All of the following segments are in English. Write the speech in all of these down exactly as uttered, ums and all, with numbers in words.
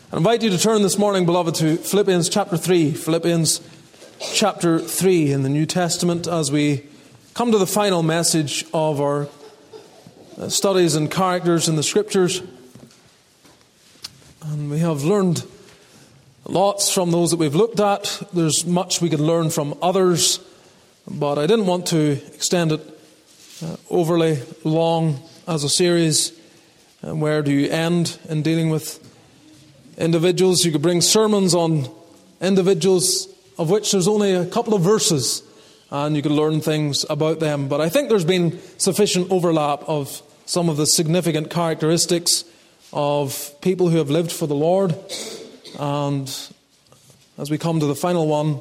I invite you to turn this morning, beloved, to Philippians chapter three. Philippians chapter three in the New Testament as we come to the final message of our studies and characters in the Scriptures. And we have learned lots from those that we've looked at. There's much we could learn from others, but I didn't want to extend it uh, overly long as a series. And where do you end in dealing with individuals? You could bring sermons on individuals of which there's only a couple of verses, and you could learn things about them. But I think there's been sufficient overlap of some of the significant characteristics of people who have lived for the Lord. And as we come to the final one,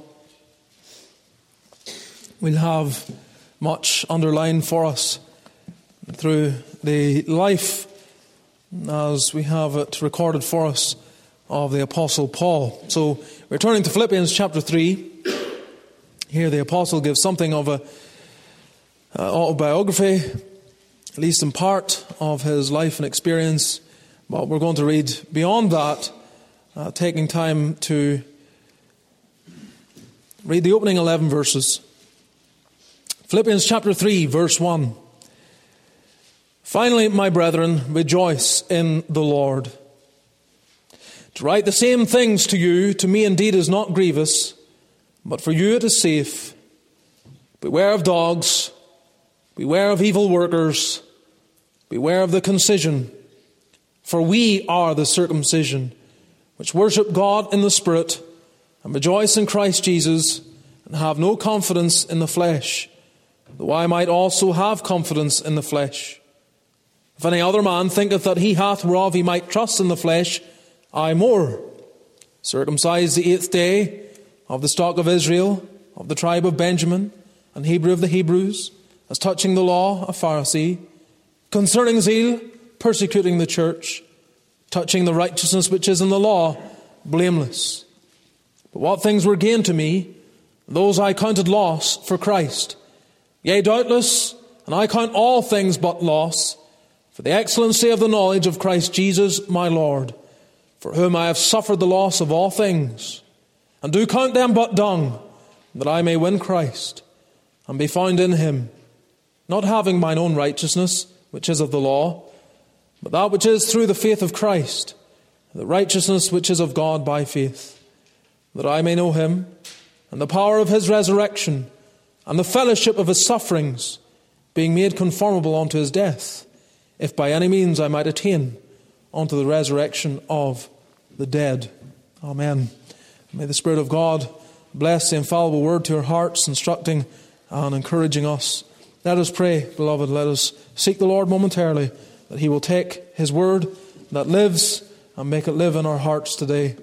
we'll have much underlined for us through the life, as we have it recorded for us, of the Apostle Paul. So we're turning to Philippians chapter three. Here the Apostle gives something of a uh, autobiography, at least in part, of his life and experience. But we're going to read beyond that, uh, taking time to read the opening eleven verses. Philippians chapter three, verse one. Finally, my brethren, rejoice in the Lord. To write the same things to you, to me indeed is not grievous, but for you it is safe. Beware of dogs, beware of evil workers, beware of the concision. For we are the circumcision, which worship God in the Spirit, and rejoice in Christ Jesus, and have no confidence in the flesh, though I might also have confidence in the flesh. If any other man thinketh that he hath whereof he might trust in the flesh, I more, circumcised the eighth day, of the stock of Israel, of the tribe of Benjamin, and Hebrew of the Hebrews, as touching the law, a Pharisee, concerning zeal, persecuting the church, touching the righteousness which is in the law, blameless. But what things were gain to me, those I counted loss for Christ. Yea, doubtless, and I count all things but loss, for the excellency of the knowledge of Christ Jesus my Lord, for whom I have suffered the loss of all things, and do count them but dung, that I may win Christ, and be found in him, not having mine own righteousness, which is of the law, but that which is through the faith of Christ, the righteousness which is of God by faith, that I may know him, and the power of his resurrection, and the fellowship of his sufferings, being made conformable unto his death, if by any means I might attain unto the resurrection of the dead. Amen. May the Spirit of God bless the infallible word to our hearts, instructing and encouraging us. Let us pray, beloved. Let us seek the Lord momentarily, that he will take his word that lives and make it live in our hearts today.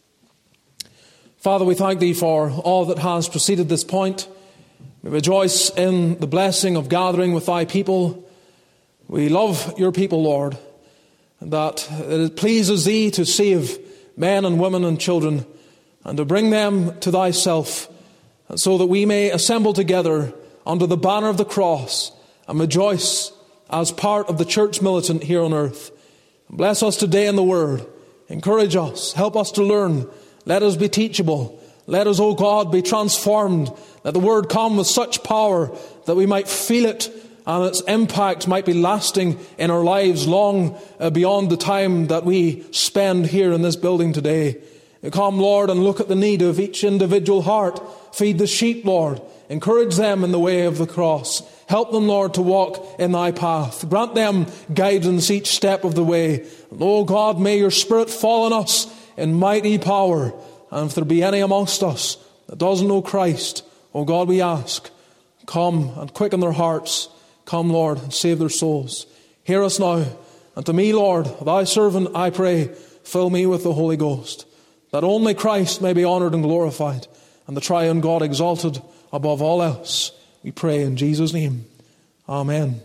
Father, we thank thee for all that has preceded this point. We rejoice in the blessing of gathering with thy people. We love your people, Lord, and that it pleases thee to save men and women and children, and to bring them to thyself, and so that we may assemble together under the banner of the cross and rejoice as part of the church militant here on earth. Bless us today in the word. Encourage us. Help us to learn. Let us be teachable. Let us, O God, be transformed. Let the word come with such power that we might feel it, and its impact might be lasting in our lives long uh, beyond the time that we spend here in this building today. Come, Lord, and look at the need of each individual heart. Feed the sheep, Lord. Encourage them in the way of the cross. Help them, Lord, to walk in thy path. Grant them guidance each step of the way. And, oh God, may your Spirit fall on us in mighty power. And if there be any amongst us that doesn't know Christ, oh God, we ask, come and quicken their hearts. Come, Lord, and save their souls. Hear us now. And to me, Lord, thy servant, I pray, fill me with the Holy Ghost, that only Christ may be honoured and glorified, and the triune God exalted above all else. We pray in Jesus' name. Amen.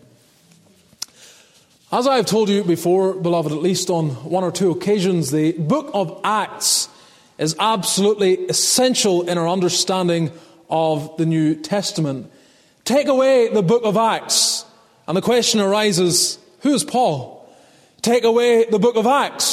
As I have told you before, beloved, at least on one or two occasions, the book of Acts is absolutely essential in our understanding of the New Testament. Take away the book of Acts, and the question arises, who is Paul? Take away the book of Acts, and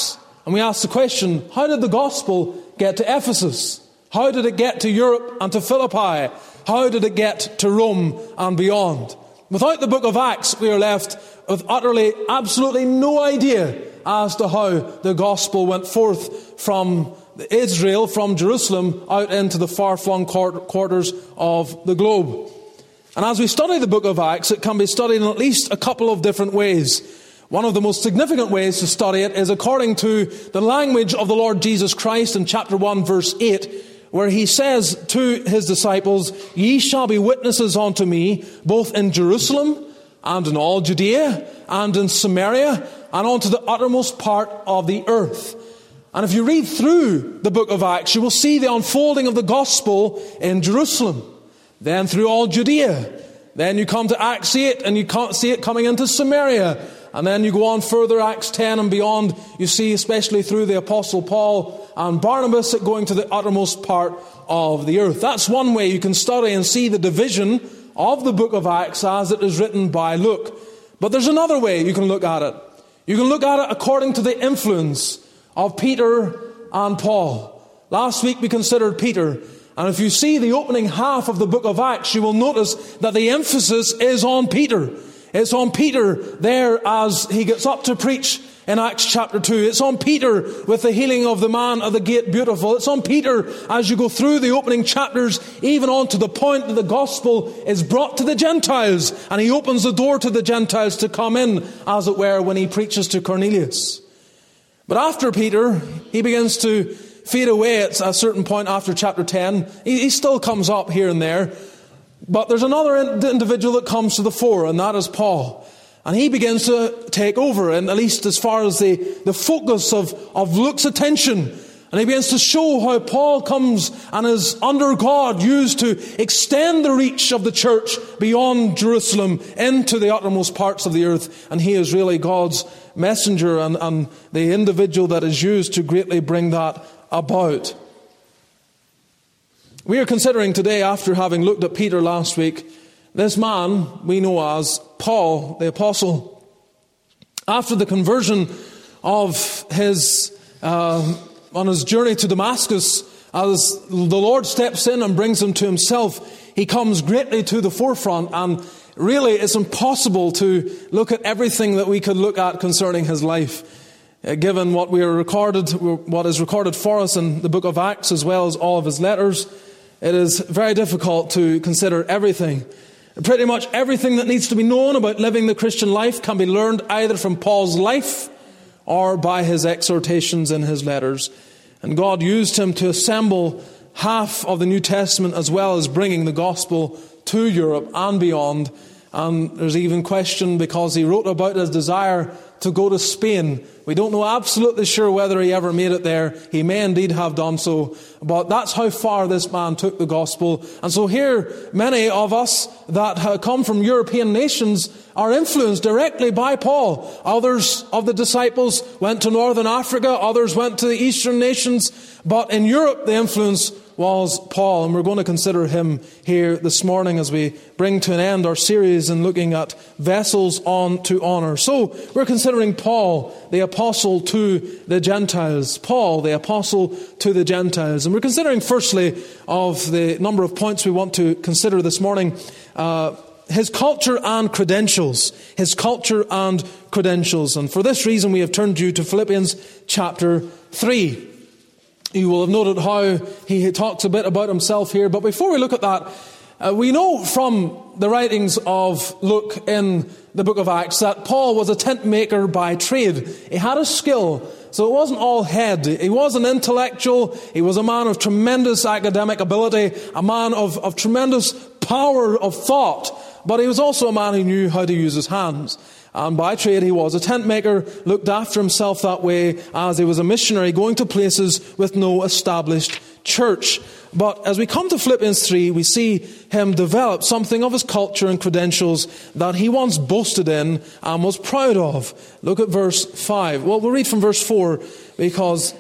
And we ask the question, how did the gospel get to Ephesus? How did it get to Europe and to Philippi? How did it get to Rome and beyond? Without the book of Acts, we are left with utterly, absolutely no idea as to how the gospel went forth from Israel, from Jerusalem, out into the far-flung quarters of the globe. And as we study the book of Acts, it can be studied in at least a couple of different ways. One of the most significant ways to study it is according to the language of the Lord Jesus Christ in chapter one, verse eight, where he says to his disciples, "Ye shall be witnesses unto me, both in Jerusalem and in all Judea and in Samaria and unto the uttermost part of the earth." And if you read through the book of Acts, you will see the unfolding of the gospel in Jerusalem, then through all Judea. Then you come to Acts eight and you see it coming into Samaria. And then you go on further, Acts ten and beyond, you see especially through the Apostle Paul and Barnabas it going to the uttermost part of the earth. That's one way you can study and see the division of the book of Acts as it is written by Luke. But there's another way you can look at it. You can look at it according to the influence of Peter and Paul. Last week we considered Peter. And if you see the opening half of the book of Acts, you will notice that the emphasis is on Peter. It's on Peter there as he gets up to preach in Acts chapter two. It's on Peter with the healing of the man of the gate beautiful. It's on Peter as you go through the opening chapters, even on to the point that the gospel is brought to the Gentiles. And he opens the door to the Gentiles to come in, as it were, when he preaches to Cornelius. But after Peter, he begins to fade away at a certain point after chapter ten. He, he still comes up here and there. But there's another individual that comes to the fore, and that is Paul. And he begins to take over, and at least as far as the, the focus of, of Luke's attention. And he begins to show how Paul comes and is under God used to extend the reach of the church beyond Jerusalem into the uttermost parts of the earth. And he is really God's messenger and, and the individual that is used to greatly bring that about. We are considering today, after having looked at Peter last week, this man we know as Paul the Apostle. After the conversion of his, uh, on his journey to Damascus, as the Lord steps in and brings him to himself, he comes greatly to the forefront, and really it's impossible to look at everything that we could look at concerning his life. Uh, given what we are recorded, what is recorded for us in the book of Acts, as well as all of his letters, it is very difficult to consider everything. Pretty much everything that needs to be known about living the Christian life can be learned either from Paul's life or by his exhortations in his letters. And God used him to assemble half of the New Testament, as well as bringing the gospel to Europe and beyond. And there's even question, because he wrote about his desire to go to Spain. We don't know absolutely sure whether he ever made it there. He may indeed have done so. But that's how far this man took the gospel. And so here, many of us that have come from European nations are influenced directly by Paul. Others of the disciples went to Northern Africa. Others went to the Eastern nations. But in Europe, the influence was Paul. And we're going to consider him here this morning as we bring to an end our series in looking at vessels on to honor. So we're considering Paul, the apostle to the Gentiles. Paul, the apostle to the Gentiles. And we're considering firstly of the number of points we want to consider this morning, uh, his culture and credentials. His culture and credentials. And for this reason we have turned you to Philippians chapter three. You will have noted how he talks a bit about himself here. But before we look at that, uh, we know from the writings of Luke in the book of Acts that Paul was a tent maker by trade. He had a skill, so it wasn't all head. He was an intellectual. He was a man of tremendous academic ability, a man of, of tremendous power of thought. But he was also a man who knew how to use his hands. And by trade he was a tent maker, looked after himself that way as he was a missionary going to places with no established church. But as we come to Philippians three, we see him develop something of his culture and credentials that he once boasted in and was proud of. Look at verse five. Well, we'll read from verse four because,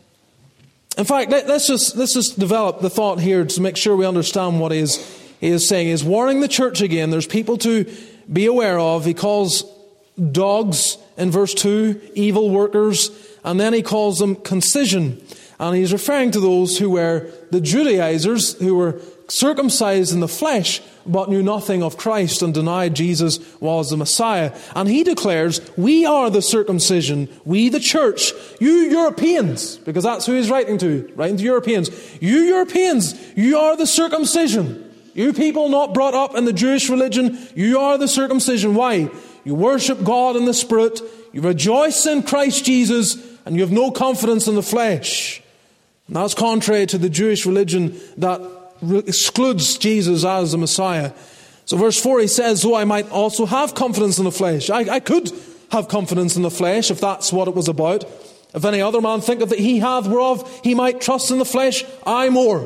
in fact, let, let's just let's just develop the thought here to make sure we understand what he is, he is saying. He is warning the church again. There's people to be aware of. He calls dogs in verse two, evil workers, and then he calls them concision. And he's referring to those who were the Judaizers, who were circumcised in the flesh, but knew nothing of Christ and denied Jesus was the Messiah. And he declares, we are the circumcision, we the church, you Europeans, because that's who he's writing to, writing to Europeans. You Europeans, you are the circumcision. You people not brought up in the Jewish religion, you are the circumcision. Why? You worship God in the Spirit, you rejoice in Christ Jesus, and you have no confidence in the flesh. And that's contrary to the Jewish religion that excludes Jesus as the Messiah. So verse four, he says, though I might also have confidence in the flesh. I, I could have confidence in the flesh if that's what it was about. If any other man thinketh that he hath whereof he might trust in the flesh, I more.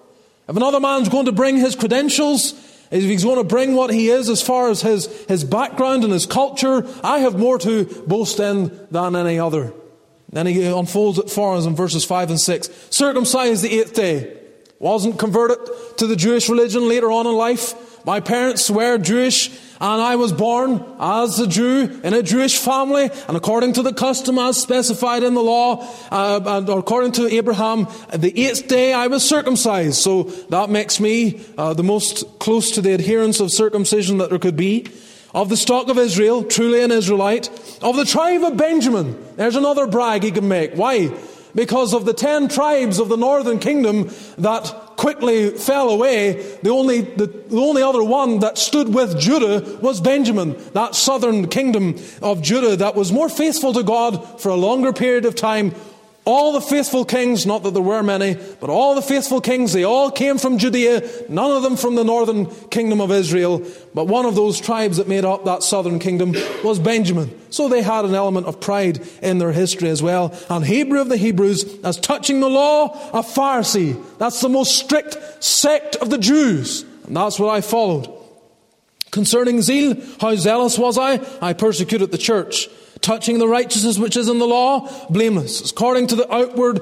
If another man's going to bring his credentials, if he's going to bring what he is as far as his, his background and his culture, I have more to boast in than any other. Then he unfolds it for us in verses five and six. Circumcised the eighth day. Wasn't converted to the Jewish religion later on in life. My parents were Jewish, and I was born as a Jew in a Jewish family, and according to the custom as specified in the law, uh, and according to Abraham, the eighth day I was circumcised. So that makes me uh, the most close to the adherents of circumcision that there could be. Of the stock of Israel, truly an Israelite. Of the tribe of Benjamin. There's another brag he can make. Why? Because of the ten tribes of the northern kingdom that quickly fell away, the only, the, the only other one that stood with Judah was Benjamin. That southern kingdom of Judah that was more faithful to God for a longer period of time. All the faithful kings, not that there were many, but all the faithful kings, they all came from Judea, none of them from the northern kingdom of Israel. But one of those tribes that made up that southern kingdom was Benjamin. So they had an element of pride in their history as well. And Hebrew of the Hebrews, as touching the law, a Pharisee. That's the most strict sect of the Jews. And that's what I followed. Concerning zeal, how zealous was I? I persecuted the church. Touching the righteousness which is in the law, blameless. According to the outward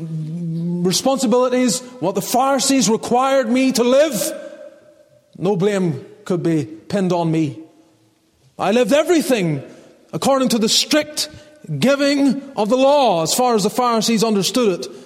responsibilities, what the Pharisees required me to live, no blame could be pinned on me. I lived everything according to the strict giving of the law, as far as the Pharisees understood it.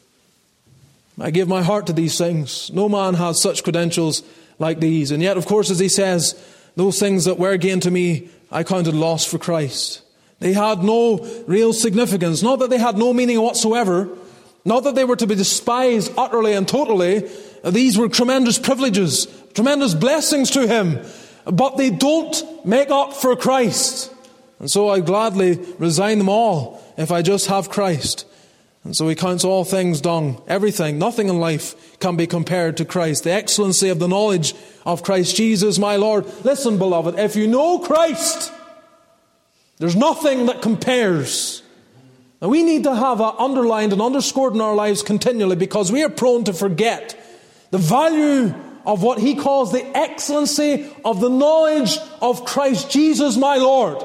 I give my heart to these things. No man has such credentials like these. And yet, of course, as he says, those things that were gain to me, I counted loss for Christ. They had no real significance. Not that they had no meaning whatsoever. Not that they were to be despised utterly and totally. These were tremendous privileges, tremendous blessings to him. But they don't make up for Christ. And so I gladly resign them all if I just have Christ. And so he counts all things dung. Everything, nothing in life can be compared to Christ. The excellency of the knowledge of Christ Jesus, my Lord. Listen, beloved, if you know Christ, there's nothing that compares. Now we need to have that underlined and underscored in our lives continually, because we are prone to forget the value of what he calls the excellency of the knowledge of Christ Jesus, my Lord.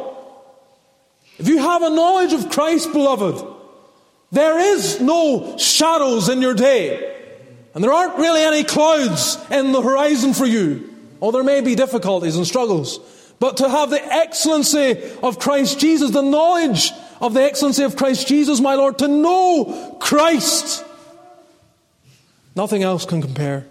If you have a knowledge of Christ, beloved, there is no shadows in your day. And there aren't really any clouds in the horizon for you. Oh, there may be difficulties and struggles. But to have the excellency of Christ Jesus, the knowledge of the excellency of Christ Jesus, my Lord, to know Christ, nothing else can compare.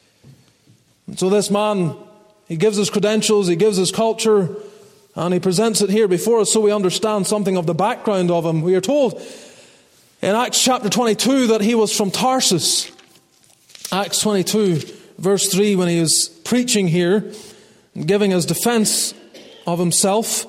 And so this man, he gives his credentials, he gives his culture, and he presents it here before us so we understand something of the background of him. We are told in Acts chapter twenty-two that he was from Tarsus. Acts twenty-two, verse three, when he was preaching here, giving his defense of himself.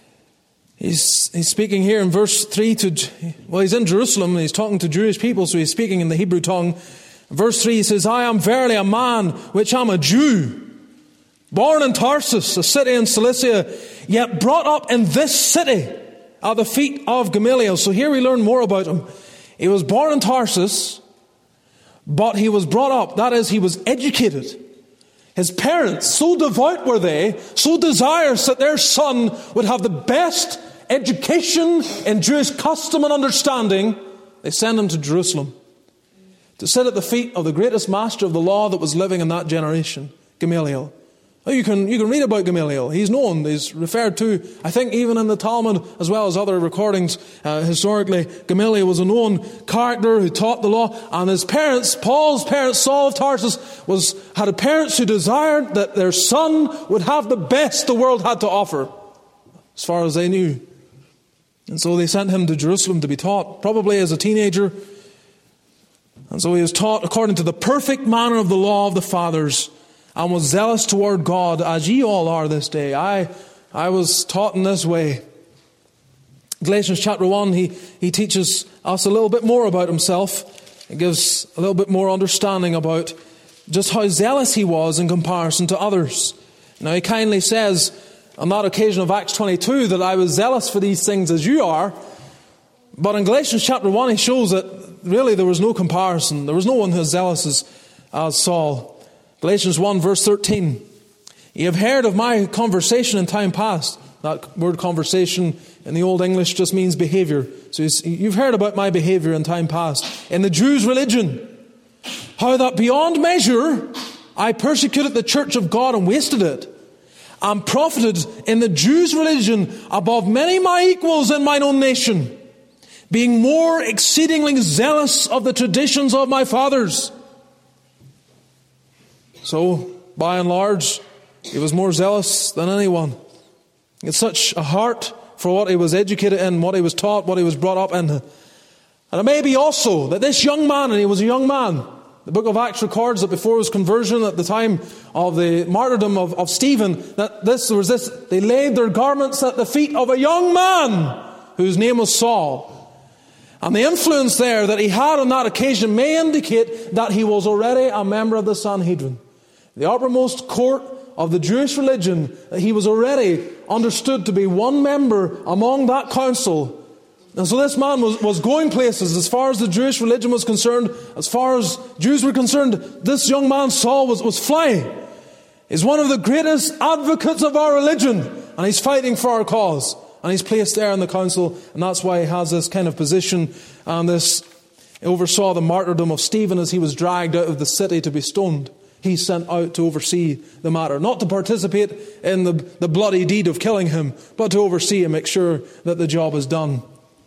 He's, he's speaking here in verse three to, well, he's in Jerusalem and he's talking to Jewish people, so he's speaking in the Hebrew tongue. Verse three, he says, I am verily a man which am a Jew, born in Tarsus, a city in Cilicia, yet brought up in this city at the feet of Gamaliel. So here we learn more about him. He was born in Tarsus, but he was brought up, that is, he was educated. His parents, so devout were they, so desirous that their son would have the best education in Jewish custom and understanding, they send him to Jerusalem to sit at the feet of the greatest master of the law that was living in that generation, Gamaliel, You can, you can read about Gamaliel. He's known, he's referred to, I think even in the Talmud, as well as other recordings, uh, historically, Gamaliel was a known character who taught the law. And his parents, Paul's parents, Saul of Tarsus, was, had parents who desired that their son would have the best the world had to offer, as far as they knew. And so they sent him to Jerusalem to be taught, probably as a teenager. And so he was taught according to the perfect manner of the law of the fathers, and was zealous toward God, as ye all are this day. I I was taught in this way. Galatians chapter one, he, he teaches us a little bit more about himself. It gives a little bit more understanding about just how zealous he was in comparison to others. Now he kindly says on that occasion of Acts twenty-two that I was zealous for these things as you are. But in Galatians chapter one, he shows that really there was no comparison. There was no one as zealous as, as Saul. Galatians one verse thirteen. Ye have heard of my conversation in time past. That word conversation in the Old English just means behavior. So you've heard about my behavior in time past. In the Jews' religion. How that beyond measure I persecuted the church of God and wasted it. And profited in the Jews' religion above many my equals in mine own nation. Being more exceedingly zealous of the traditions of my fathers. So, by and large, he was more zealous than anyone. He had such a heart for what he was educated in, what he was taught, what he was brought up in. And it may be also that this young man, and he was a young man, the book of Acts records that before his conversion, at the time of the martyrdom of, of Stephen, that this there was this, they laid their garments at the feet of a young man whose name was Saul. And the influence there that he had on that occasion may indicate that he was already a member of the Sanhedrin, the uppermost court of the Jewish religion. That he was already understood to be one member among that council. And so this man was, was going places as far as the Jewish religion was concerned, as far as Jews were concerned. This young man, Saul, was, was flying. He's one of the greatest advocates of our religion, and he's fighting for our cause. And he's placed there in the council, and that's why he has this kind of position. And this he oversaw the martyrdom of Stephen as he was dragged out of the city to be stoned. He's sent out to oversee the matter, not to participate in the, the bloody deed of killing him, but to oversee and make sure that the job is done.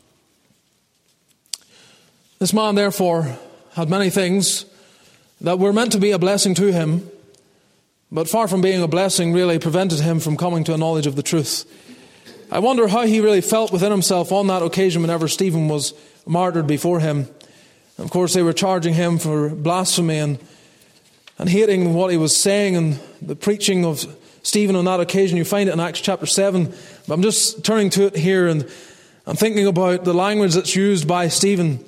This man, therefore, had many things that were meant to be a blessing to him, but far from being a blessing, really prevented him from coming to a knowledge of the truth. I wonder how he really felt within himself on that occasion whenever Stephen was martyred before him. And of course, they were charging him for blasphemy and, and hating what he was saying and the preaching of Stephen on that occasion. You find it in Acts chapter seven. But I'm just turning to it here, and I'm thinking about the language that's used by Stephen.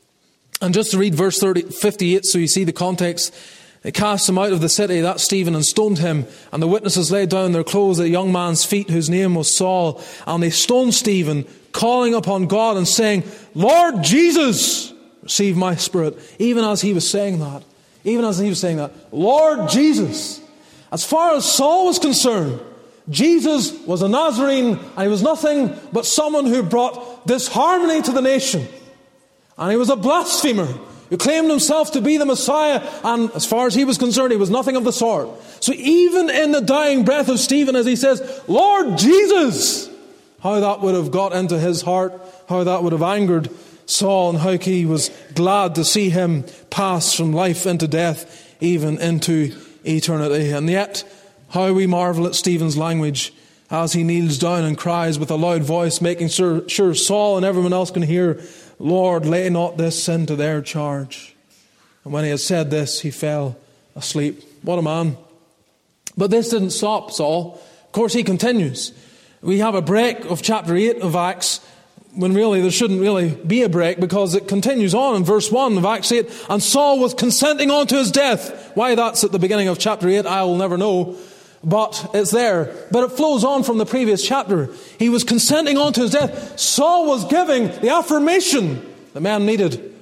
And just to read verse thirty, fifty-eight so you see the context. They cast him out of the city, that Stephen, and stoned him. And the witnesses laid down their clothes at a young man's feet whose name was Saul. And they stoned Stephen, calling upon God and saying, Lord Jesus, receive my spirit. Even as he was saying that, even as he was saying that, Lord Jesus. As far as Saul was concerned, Jesus was a Nazarene, and he was nothing but someone who brought disharmony to the nation. And he was a blasphemer who claimed himself to be the Messiah, and as far as he was concerned, he was nothing of the sort. So even in the dying breath of Stephen, as he says, Lord Jesus, how that would have got into his heart, how that would have angered Saul, and how he was glad to see him pass from life into death, even into eternity. And yet, how we marvel at Stephen's language as he kneels down and cries with a loud voice, making sure, sure Saul and everyone else can hear, Lord, lay not this sin to their charge. And when he had said this, he fell asleep. What a man. But this didn't stop Saul. Of course, he continues. We have a break of chapter eight of Acts, when really there shouldn't really be a break, because it continues on in verse one of Acts eight. And Saul was consenting unto his death. Why that's at the beginning of chapter eight, I will never know. But it's there. But it flows on from the previous chapter. He was consenting unto his death. Saul was giving the affirmation the man needed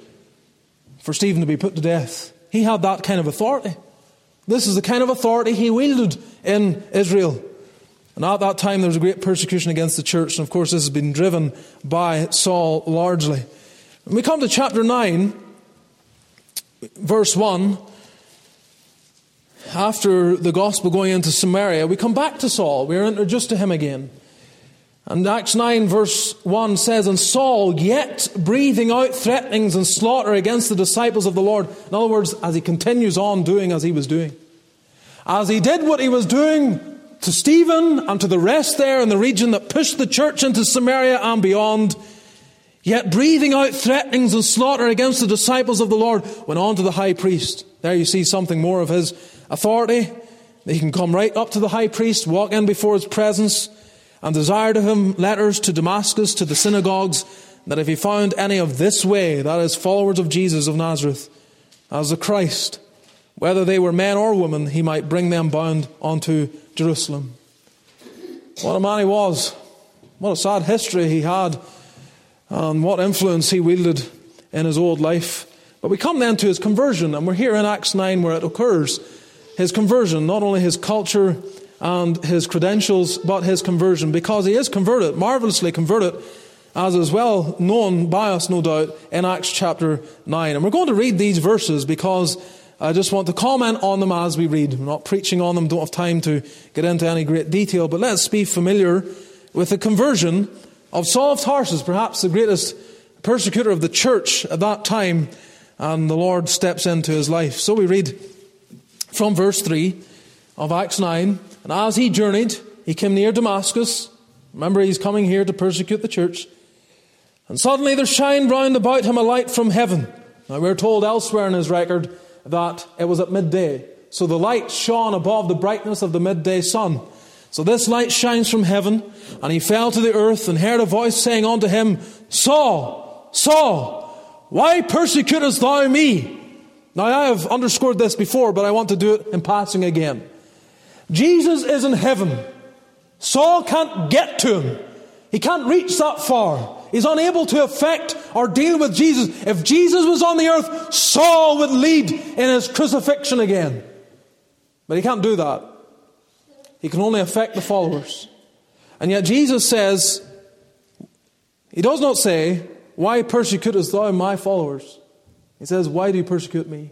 for Stephen to be put to death. He had that kind of authority. This is the kind of authority he wielded in Israel. And at that time there was a great persecution against the church. And of course this has been driven by Saul largely. When we come to chapter nine, verse one, after the gospel going into Samaria, we come back to Saul. We are introduced to him again. And Acts nine verse one says, "And Saul, yet breathing out threatenings and slaughter against the disciples of the Lord." In other words, as he continues on doing as he was doing. As he did what he was doing to Stephen and to the rest there in the region that pushed the church into Samaria and beyond, yet breathing out threatenings and slaughter against the disciples of the Lord, went on to the high priest. There you see something more of his authority. He can come right up to the high priest, walk in before his presence, and desired of him letters to Damascus, to the synagogues, that if he found any of this way, that is, followers of Jesus of Nazareth, as the Christ, whether they were men or women, he might bring them bound unto Jerusalem. What a man he was. What a sad history he had, and what influence he wielded in his old life. But we come then to his conversion, and we're here in Acts nine where it occurs. His conversion, not only his culture and his credentials, but his conversion, because he is converted, marvelously converted, as is well known by us, no doubt, in Acts chapter nine. And we're going to read these verses because I just want to comment on them as we read. I'm not preaching on them, don't have time to get into any great detail, but let's be familiar with the conversion of Saul of Tarsus, perhaps the greatest persecutor of the church at that time, and the Lord steps into his life. So we read from verse three of Acts nine, "And as he journeyed, he came near Damascus." Remember, he's coming here to persecute the church. "And suddenly there shined round about him a light from heaven." Now we're told elsewhere in his record that it was at midday. So the light shone above the brightness of the midday sun. So this light shines from heaven, and he fell to the earth and heard a voice saying unto him, "Saul, Saul, why persecutest thou me?" Now I have underscored this before, but I want to do it in passing again. Jesus is in heaven. Saul can't get to him. He can't reach that far. He's unable to affect or deal with Jesus. If Jesus was on the earth, Saul would lead in his crucifixion again. But he can't do that. He can only affect the followers. And yet Jesus says, he does not say, "Why persecutest thou my followers?" He says, "Why do you persecute me?"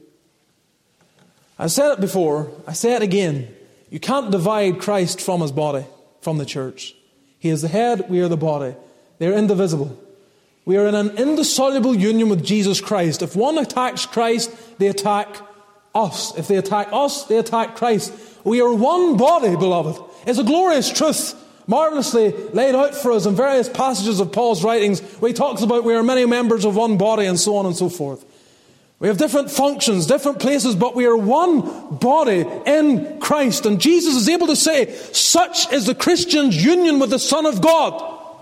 I said it before, I say it again. You can't divide Christ from his body, from the church. He is the head, we are the body. They're indivisible. We are in an indissoluble union with Jesus Christ. If one attacks Christ, they attack us. If they attack us, they attack Christ. We are one body, beloved. It's a glorious truth, marvelously laid out for us in various passages of Paul's writings, where he talks about we are many members of one body and so on and so forth. We have different functions, different places, but we are one body in Christ. And Jesus is able to say, such is the Christian's union with the Son of God.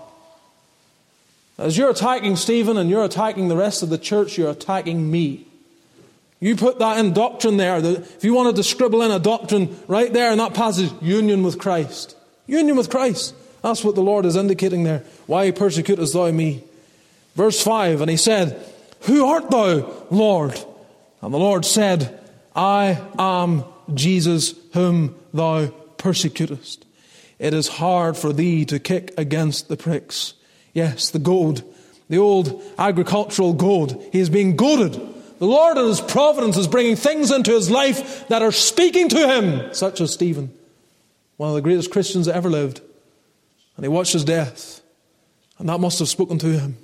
As you're attacking Stephen and you're attacking the rest of the church, you're attacking me. You put that in doctrine there. If you wanted to scribble in a doctrine right there in that passage, union with Christ. Union with Christ. That's what the Lord is indicating there. "Why persecutest thou me?" Verse five, "And he said, Who art thou, Lord? And the Lord said, I am Jesus whom thou persecutest. It is hard for thee to kick against the pricks." Yes, the goad, the old agricultural goad. He is being goaded. The Lord in his providence is bringing things into his life that are speaking to him, such as Stephen, one of the greatest Christians that ever lived. And he watched his death, and that must have spoken to him.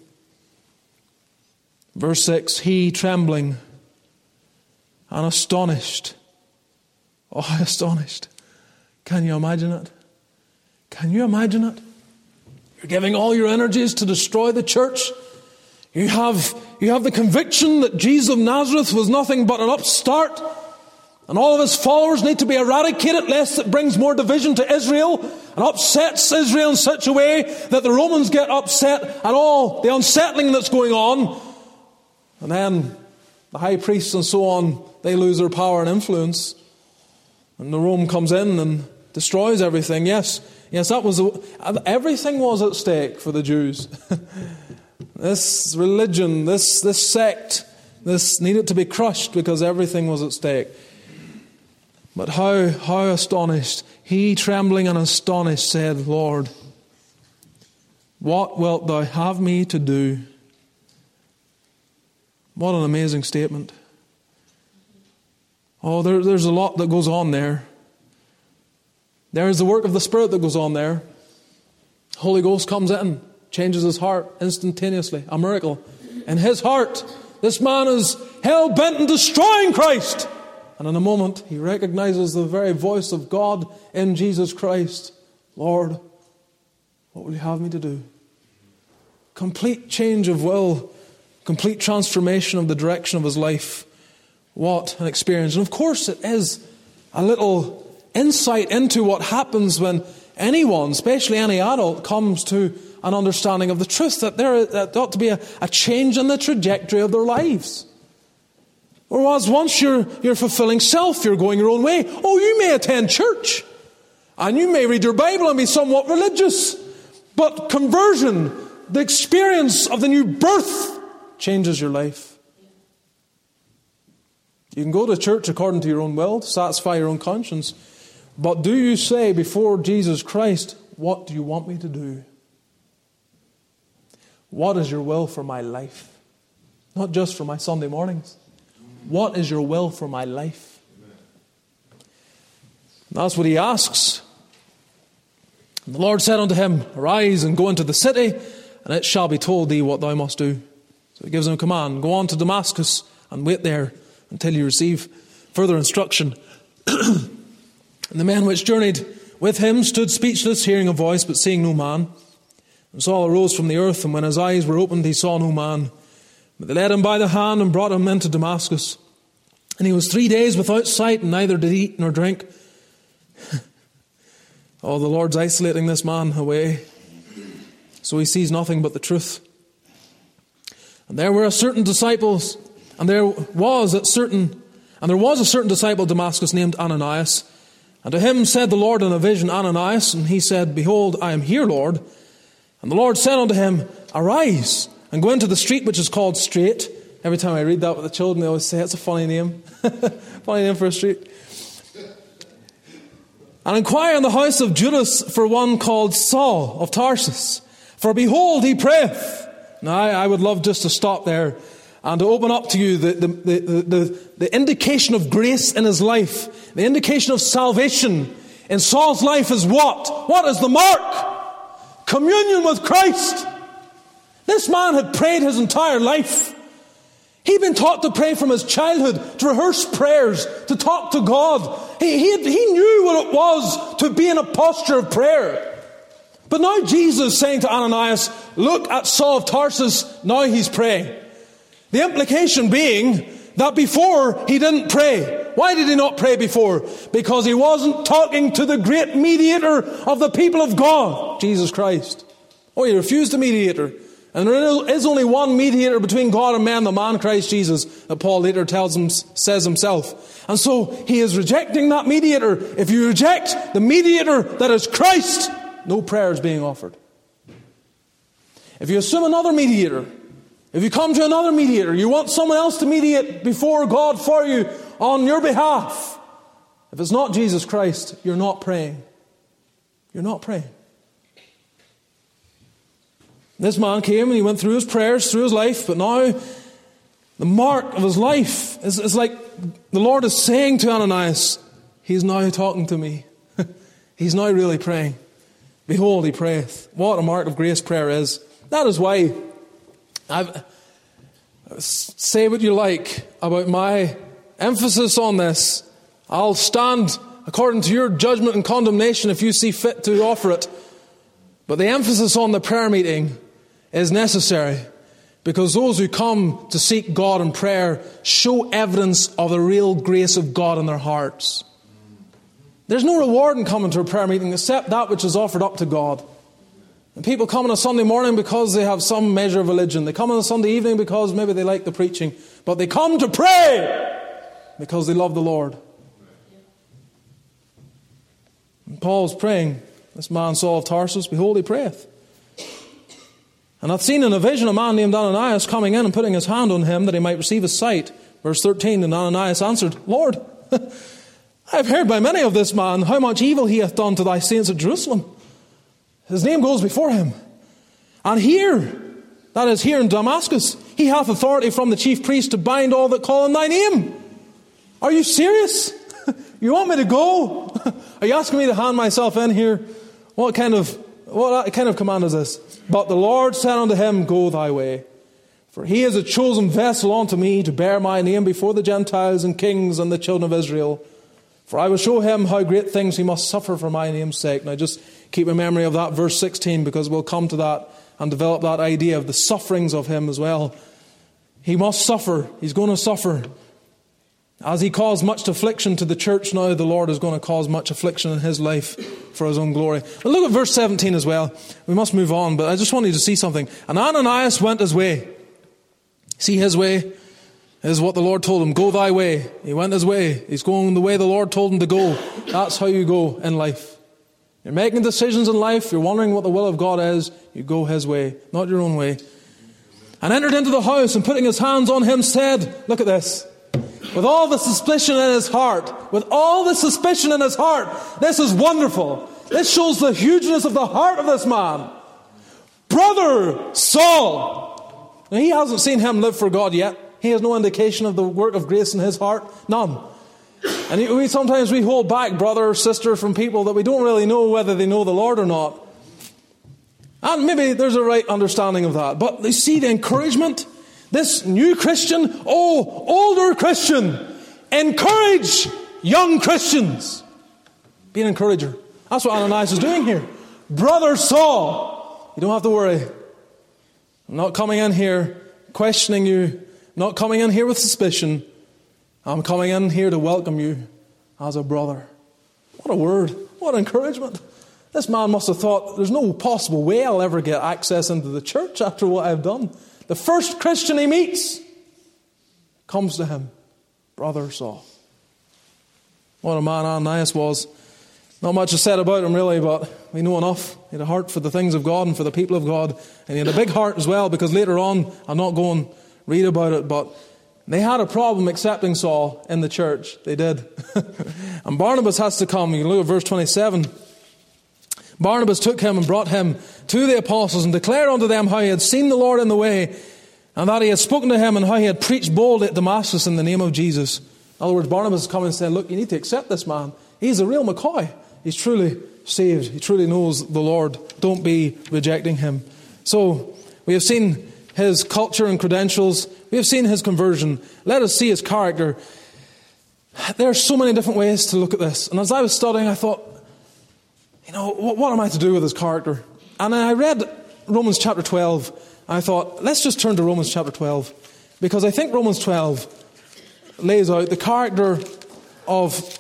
Verse six, "He trembling and astonished." Oh, astonished. Can you imagine it? Can you imagine it? You're giving all your energies to destroy the church. You have, you have the conviction that Jesus of Nazareth was nothing but an upstart, and all of his followers need to be eradicated lest it brings more division to Israel and upsets Israel in such a way that the Romans get upset at all the unsettling that's going on. And then the high priests and so on, they lose their power and influence. And the Rome comes in and destroys everything. Yes, yes, that was the, everything was at stake for the Jews. This religion, this this sect, this needed to be crushed because everything was at stake. But how how astonished, he trembling and astonished said, "Lord, what wilt thou have me to do?" What an amazing statement. Oh, there, there's a lot that goes on there. There is the work of the Spirit that goes on there. Holy Ghost comes in, changes his heart instantaneously. A miracle. In his heart, this man is hell-bent on destroying Christ. And in a moment, he recognizes the very voice of God in Jesus Christ. Lord, what will you have me to do? Complete change of will. Complete transformation of the direction of his life. What an experience. And of course it is a little insight into what happens when anyone, especially any adult, comes to an understanding of the truth that there that ought to be a, a change in the trajectory of their lives. Whereas once you're, you're fulfilling self, you're going your own way. Oh, you may attend church and you may read your Bible and be somewhat religious, but conversion, the experience of the new birth, changes your life. You can go to church according to your own will, to satisfy your own conscience. But do you say before Jesus Christ, what do you want me to do? What is your will for my life? Not just for my Sunday mornings. What is your will for my life? That's what he asks. And the Lord said unto him, Arise and go into the city, and it shall be told thee what thou must do. So he gives him a command. Go on to Damascus and wait there until you receive further instruction. And the men which journeyed with him stood speechless, hearing a voice, but seeing no man. And Saul arose from the earth, and when his eyes were opened, he saw no man. But they led him by the hand and brought him into Damascus. And he was three days without sight, and neither did eat nor drink. Oh, the Lord's isolating this man away, so he sees nothing but the truth. And there were a certain disciples, and there was a certain, and there was a certain disciple of Damascus named Ananias. And to him said the Lord in a vision, Ananias. And he said, Behold, I am here, Lord. And the Lord said unto him, Arise, and go into the street which is called Straight. Every time I read that with the children, they always say, it's a funny name. Funny name for a street. And inquire in the house of Judas for one called Saul of Tarsus. For behold, he prayeth. Now, I, I would love just to stop there and to open up to you the, the, the, the, the indication of grace in his life. The indication of salvation in Saul's life is what? What is the mark? Communion with Christ. This man had prayed his entire life. He'd been taught to pray from his childhood, to rehearse prayers, to talk to God. He, he, he knew what it was to be in a posture of prayer. But now Jesus is saying to Ananias, look at Saul of Tarsus, now he's praying. The implication being that before he didn't pray. Why did he not pray before? Because he wasn't talking to the great mediator of the people of God, Jesus Christ. Oh, he refused the mediator. And there is only one mediator between God and man, the man Christ Jesus, that Paul later tells him, says himself. And so he is rejecting that mediator. If you reject the mediator that is Christ, no prayer is being offered. If you assume another mediator, if you come to another mediator, you want someone else to mediate before God for you on your behalf. If it's not Jesus Christ, you're not praying. You're not praying. This man came and he went through his prayers, through his life, but now the mark of his life is, is like the Lord is saying to Ananias, he's now talking to me. He's now really praying. Behold, he prayeth. What a mark of grace prayer is. That is why I've, say what you like about my emphasis on this. I'll stand according to your judgment and condemnation if you see fit to offer it. But the emphasis on the prayer meeting is necessary because those who come to seek God in prayer show evidence of the real grace of God in their hearts. There's no reward in coming to a prayer meeting except that which is offered up to God. And people come on a Sunday morning because they have some measure of religion. They come on a Sunday evening because maybe they like the preaching. But they come to pray because they love the Lord. And Paul's praying. This man Saul of Tarsus, behold, he prayeth. And hath seen in a vision a man named Ananias coming in and putting his hand on him that he might receive his sight. Verse thirteen, and Ananias answered, Lord, I have heard by many of this man how much evil he hath done to thy saints at Jerusalem. His name goes before him. And here, that is here in Damascus, he hath authority from the chief priest to bind all that call on thy name. Are you serious? You want me to go? Are you asking me to hand myself in here? What kind of what kind of command is this? But the Lord said unto him, Go thy way. For he is a chosen vessel unto me to bear my name before the Gentiles and kings and the children of Israel. For I will show him how great things he must suffer for my name's sake. Now just keep in memory of that verse sixteen, because we'll come to that and develop that idea of the sufferings of him as well. He must suffer. He's going to suffer. As he caused much affliction to the church, now the Lord is going to cause much affliction in his life for his own glory. But look at verse seventeen as well. We must move on, but I just want you to see something. And Ananias went his way. See, his way is what the Lord told him. Go thy way. He went his way. He's going the way the Lord told him to go. That's how you go in life. You're making decisions in life. You're wondering what the will of God is. You go his way, not your own way. And entered into the house, and putting his hands on him said, look at this. With all the suspicion in his heart, with all the suspicion in his heart, this is wonderful. This shows the hugeness of the heart of this man. Brother Saul. Now, he hasn't seen him live for God yet. He has no indication of the work of grace in his heart. None. And we sometimes we hold back brother or sister from people that we don't really know whether they know the Lord or not. And maybe there's a right understanding of that. But you see the encouragement. This new Christian, oh, older Christian, encourage young Christians. Be an encourager. That's what Ananias is doing here. Brother Saul, you don't have to worry. I'm not coming in here questioning you. I'm not coming in here with suspicion. I'm coming in here to welcome you as a brother. What a word. What encouragement. This man must have thought, there's no possible way I'll ever get access into the church after what I've done. The first Christian he meets comes to him, Brother Saul. What a man Ananias was. Not much is said about him really, but we know enough. He had a heart for the things of God and for the people of God. And he had a big heart as well, because later on, I'll not go and read about it, but they had a problem accepting Saul in the church. They did. And Barnabas has to come. You can look at verse twenty-seven. Barnabas took him and brought him to the apostles and declared unto them how he had seen the Lord in the way, and that he had spoken to him, and how he had preached boldly at Damascus in the name of Jesus. In other words, Barnabas is coming and saying, look, you need to accept this man. He's a real McCoy. He's truly saved. He truly knows the Lord. Don't be rejecting him. So we have seen his culture and credentials. We have seen his conversion. Let us see his character. There are so many different ways to look at this. And as I was studying, I thought, you know, what, what am I to do with his character? And I read Romans chapter twelve. And I thought, let's just turn to Romans chapter twelve. Because I think Romans twelve lays out the character of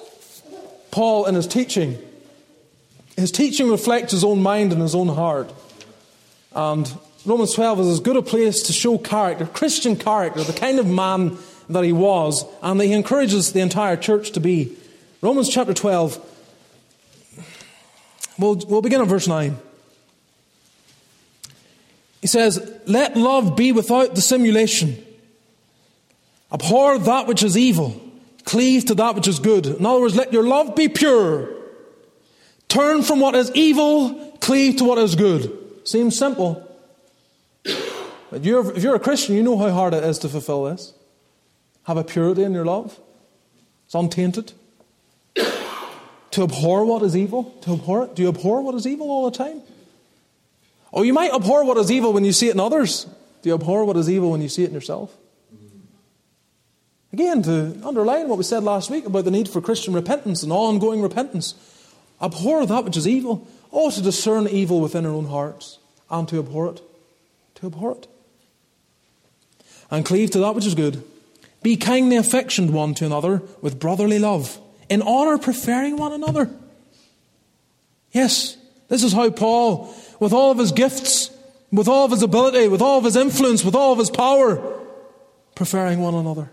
Paul in his teaching. His teaching reflects his own mind and his own heart. And Romans twelve is as good a place to show character, Christian character, the kind of man that he was, and that he encourages the entire church to be. Romans chapter twelve. We'll, we'll begin at verse nine. He says, let love be without dissimulation. Abhor that which is evil. Cleave to that which is good. In other words, let your love be pure. Turn from what is evil. Cleave to what is good. Seems simple. But you're, if you're a Christian, you know how hard it is to fulfill this. Have a purity in your love. It's untainted. To abhor what is evil? To abhor it? Do you abhor what is evil all the time? Oh, you might abhor what is evil when you see it in others. Do you abhor what is evil when you see it in yourself? Again, to underline what we said last week about the need for Christian repentance and ongoing repentance. Abhor that which is evil. Oh, to discern evil within our own hearts and to abhor it. To abhor it. And cleave to that which is good. Be kindly affectioned one to another with brotherly love, in honour preferring one another. Yes, this is how Paul, with all of his gifts, with all of his ability, with all of his influence, with all of his power, preferring one another.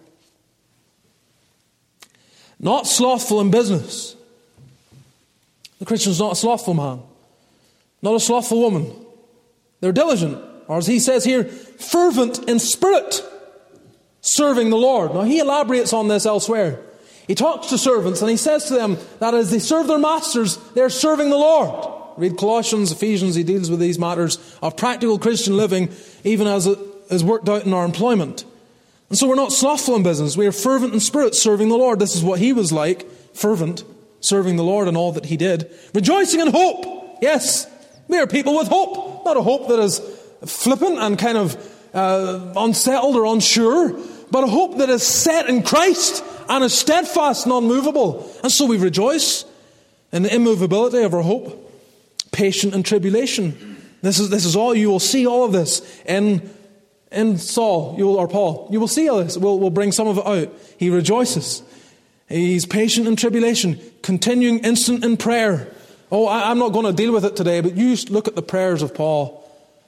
Not slothful in business. The Christian's not a slothful man. Not a slothful woman. They're diligent. Or as he says here, fervent in spirit, serving the Lord. Now he elaborates on this elsewhere. He talks to servants and he says to them that as they serve their masters, they're serving the Lord. Read Colossians, Ephesians, he deals with these matters of practical Christian living, even as it is worked out in our employment. And so we're not slothful in business. We are fervent in spirit, serving the Lord. This is what he was like, fervent, serving the Lord in all that he did. Rejoicing in hope. Yes, we are people with hope. Not a hope that is flippant and kind of uh, unsettled or unsure, but a hope that is set in Christ and is steadfast and unmovable. And so we rejoice in the immovability of our hope. Patient in tribulation. This is this is all you will see. All of this in in Saul, you will, or Paul. You will see all this. We'll we'll bring some of it out. He rejoices. He's patient in tribulation, continuing instant in prayer. Oh, I, I'm not going to deal with it today, but you look at the prayers of Paul.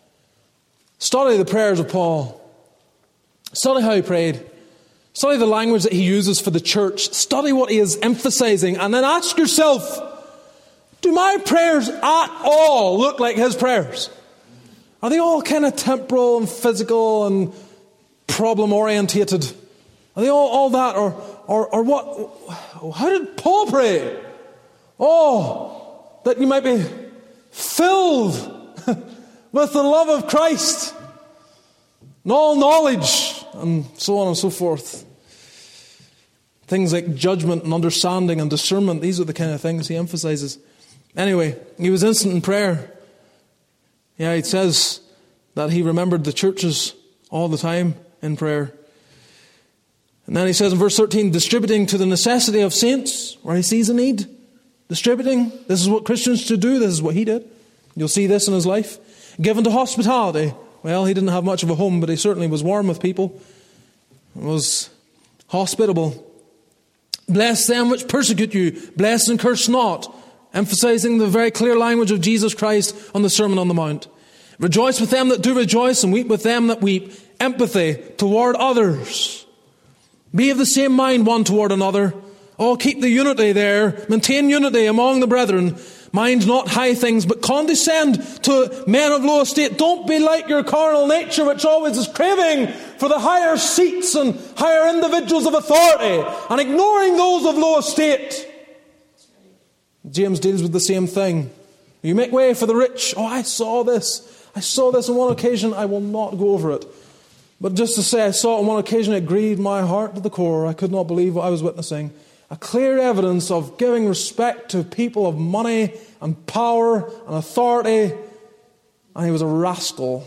Study the prayers of Paul. Study how he prayed. Study the language that he uses for the church. Study what he is emphasizing, and then ask yourself, do my prayers at all look like his prayers? Are they all kind of temporal and physical and problem-orientated? Are they all, all that? Or, or, or what? How did Paul pray? Oh, that you might be filled with the love of Christ and all knowledge, and so on and so forth. Things like judgment and understanding and discernment, these are the kind of things he emphasizes. Anyway, he was instant in prayer. Yeah, it says that he remembered the churches all the time in prayer. And then he says in verse thirteen, distributing to the necessity of saints, where he sees a need. Distributing, this is what Christians should do, this is what he did. You'll see this in his life. Given to hospitality. Well, he didn't have much of a home, but he certainly was warm with people. Was hospitable. Bless them which persecute you. Bless and curse not. Emphasizing the very clear language of Jesus Christ on the Sermon on the Mount. Rejoice with them that do rejoice, and weep with them that weep. Empathy toward others. Be of the same mind one toward another. Oh, keep the unity there. Maintain unity among the brethren. Mind not high things, but condescend to men of low estate. Don't be like your carnal nature, which always is craving for the higher seats and higher individuals of authority, and ignoring those of low estate. James deals with the same thing. You make way for the rich. Oh, I saw this. I saw this on one occasion. I will not go over it. But just to say, I saw it on one occasion, it grieved my heart to the core. I could not believe what I was witnessing. A clear evidence of giving respect to people of money and power and authority. And he was a rascal.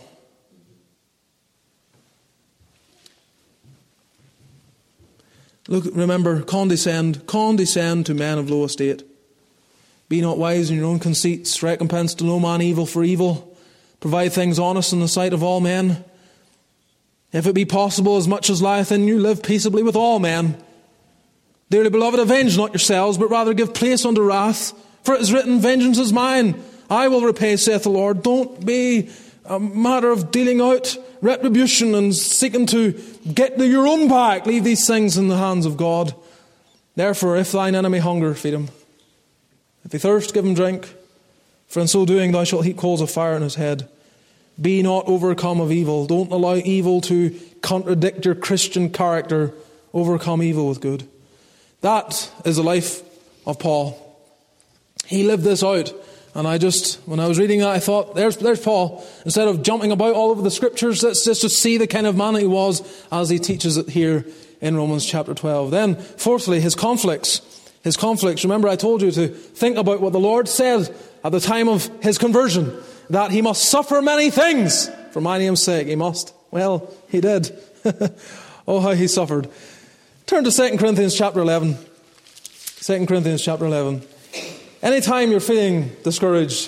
Look, remember, condescend, condescend to men of low estate. Be not wise in your own conceits. Recompense to no man evil for evil. Provide things honest in the sight of all men. If it be possible, as much as lieth in you, live peaceably with all men. Dearly beloved, avenge not yourselves, but rather give place unto wrath. For it is written, vengeance is mine. I will repay, saith the Lord. Don't be a matter of dealing out retribution and seeking to get your own back. Leave these things in the hands of God. Therefore, if thine enemy hunger, feed him. If he thirst, give him drink. For in so doing thou shalt heap coals of fire on his head. Be not overcome of evil. Don't allow evil to contradict your Christian character. Overcome evil with good. That is the life of Paul. He lived this out. And I just, when I was reading that, I thought, there's, there's Paul. Instead of jumping about all over the scriptures, let's just, just see the kind of man that he was as he teaches it here in Romans chapter twelve. Then, fourthly, his conflicts. His conflicts. Remember, I told you to think about what the Lord said at the time of his conversion. That he must suffer many things for my name's sake. He must. Well, he did. Oh, how he suffered. Turn to Second Corinthians chapter eleven. Second Corinthians chapter eleven. Anytime you're feeling discouraged,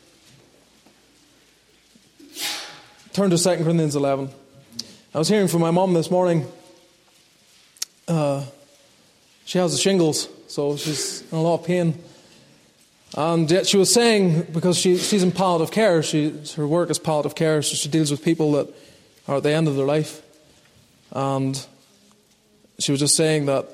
turn to Second Corinthians eleven. I was hearing from my mum this morning. Uh, she has the shingles, so she's in a lot of pain. And yet she was saying, because she, she's in palliative care, she, her work is palliative care, so she deals with people that are at the end of their life. And she was just saying that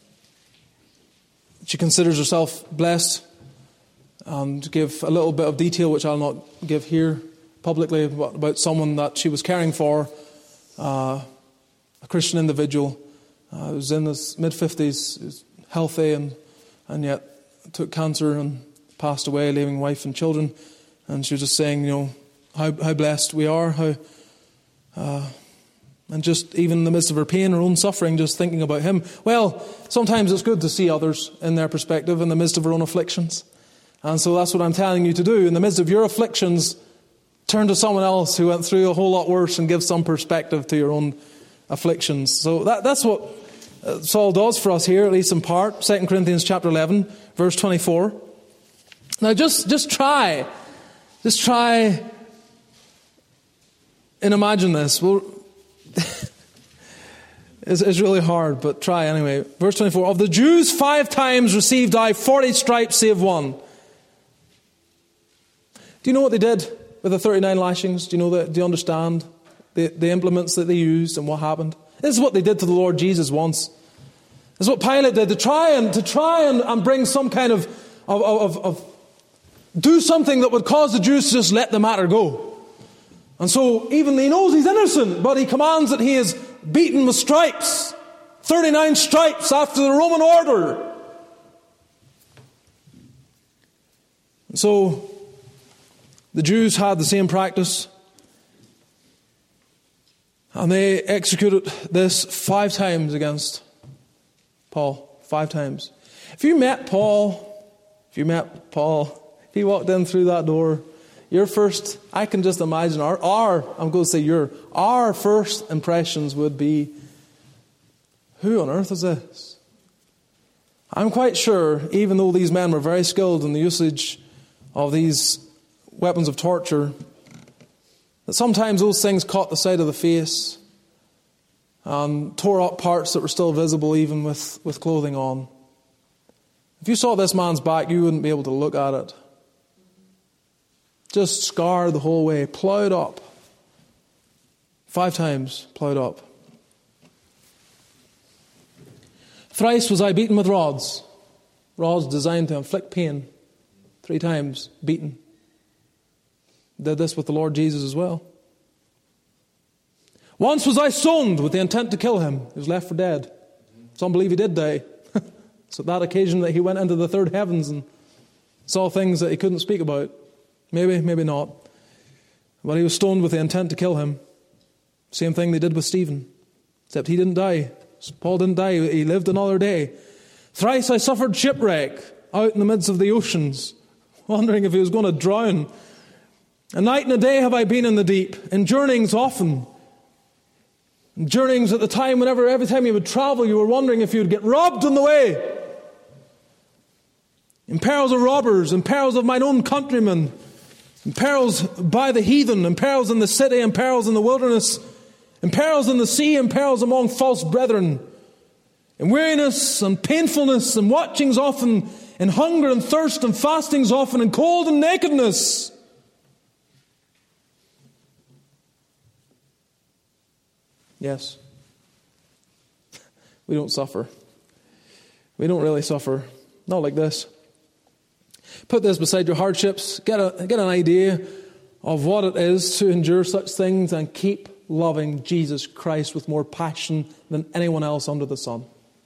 she considers herself blessed, and to give a little bit of detail, which I'll not give here publicly, about, about someone that she was caring for, uh, a Christian individual, uh, who was in his mid-fifties, was healthy, and, and yet took cancer and passed away, leaving wife and children. And she was just saying, you know, how how blessed we are, how uh, And just even in the midst of her pain, her own suffering, just thinking about him. Well, sometimes it's good to see others in their perspective in the midst of our own afflictions. And so that's what I'm telling you to do. In the midst of your afflictions, turn to someone else who went through a whole lot worse and give some perspective to your own afflictions. So that, that's what Saul does for us here, at least in part. Second Corinthians chapter eleven, verse twenty-four. Now just, just try, just try and imagine this. Well, it's, it's really hard, but try anyway. Verse twenty-four. Of the Jews five times received I forty stripes save one. Do you know what they did with the thirty-nine lashings? Do you know that? Do you understand the, the implements that they used and what happened? This is what they did to the Lord Jesus once. This is what Pilate did to try and to try and, and bring some kind of, of, of, of do something that would cause the Jews to just let the matter go. And so even he knows he's innocent, but he commands that he is beaten with stripes. thirty-nine stripes after the Roman order. And so the Jews had the same practice. And they executed this five times against Paul. Five times. If you met Paul, if you met Paul, if he walked in through that door, your first, I can just imagine, our, our, I'm going to say your, our first impressions would be, who on earth is this? I'm quite sure, even though these men were very skilled in the usage of these weapons of torture, that sometimes those things caught the side of the face and tore up parts that were still visible even with, with clothing on. If you saw this man's back, you wouldn't be able to look at it. Just scarred the whole way, ploughed up. Five times ploughed up. Thrice was I beaten with rods. Rods designed to inflict pain. Three times beaten. Did this with the Lord Jesus as well. Once was I stoned with the intent to kill him. He was left for dead. Some believe he did die. So that occasion that he went into the third heavens and saw things that he couldn't speak about. Maybe, maybe not. But he was stoned with the intent to kill him. Same thing they did with Stephen. Except he didn't die. Paul didn't die. He lived another day. Thrice I suffered shipwreck out in the midst of the oceans, wondering if he was going to drown. A night and a day have I been in the deep, in journeyings often. In journeyings at the time, whenever, every time you would travel, you were wondering if you would get robbed on the way. In perils of robbers, in perils of mine own countrymen, in perils by the heathen, in perils in the city, in perils in the wilderness, in perils in the sea, in perils among false brethren, in weariness and painfulness, and watchings often, in hunger and thirst, and fastings often, in cold and nakedness. Yes, we don't suffer. We don't really suffer. Not like this. Put this beside your hardships. Get a get an idea of what it is to endure such things, and keep loving Jesus Christ with more passion than anyone else under the sun.